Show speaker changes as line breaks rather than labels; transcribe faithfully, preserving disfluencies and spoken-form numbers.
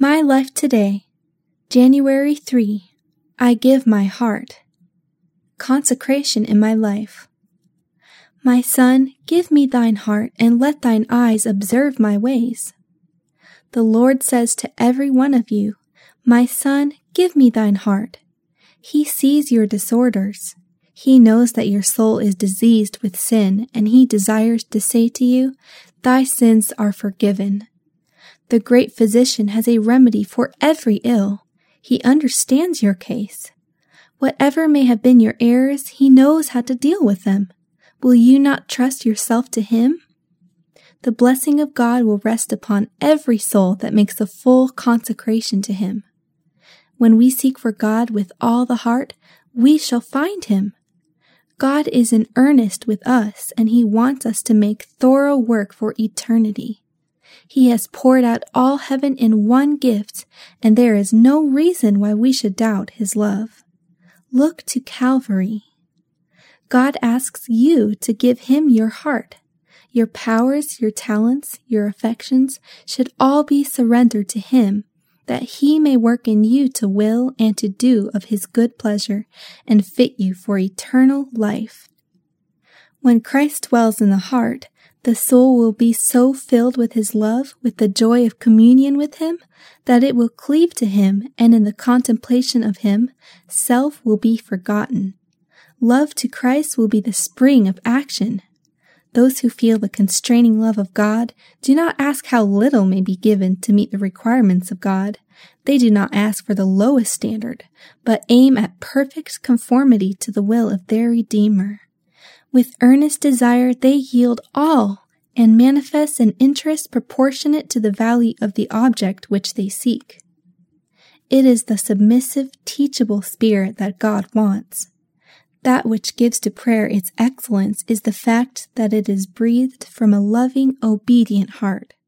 My life today, January third, I give my heart. Consecration in my life. My son, give me thine heart, and let thine eyes observe my ways. The Lord says to every one of you, my son, give me thine heart. He sees your disorders. He knows that your soul is diseased with sin, and he desires to say to you, thy sins are forgiven. The great physician has a remedy for every ill. He understands your case. Whatever may have been your errors, he knows how to deal with them. Will you not trust yourself to him? The blessing of God will rest upon every soul that makes a full consecration to him. When we seek for God with all the heart, we shall find him. God is in earnest with us, and he wants us to make thorough work for eternity. He has poured out all heaven in one gift, and there is no reason why we should doubt his love. Look to Calvary. God asks you to give him your heart. Your powers, your talents, your affections should all be surrendered to him, that he may work in you to will and to do of his good pleasure and fit you for eternal life. When Christ dwells in the heart, the soul will be so filled with his love, with the joy of communion with him, that it will cleave to him, and in the contemplation of him, self will be forgotten. Love to Christ will be the spring of action. Those who feel the constraining love of God do not ask how little may be given to meet the requirements of God. They do not ask for the lowest standard, but aim at perfect conformity to the will of their Redeemer. With earnest desire they yield all and manifest an interest proportionate to the value of the object which they seek. It is the submissive, teachable spirit that God wants. That which gives to prayer its excellence is the fact that it is breathed from a loving, obedient heart.